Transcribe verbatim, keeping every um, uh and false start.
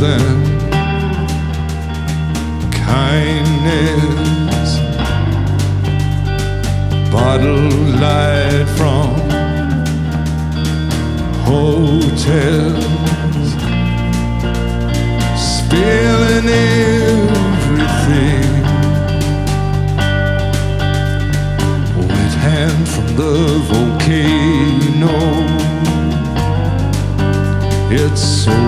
than kindness. Bottled light from hotels, spilling everything. Wet hand from the volcano. It's so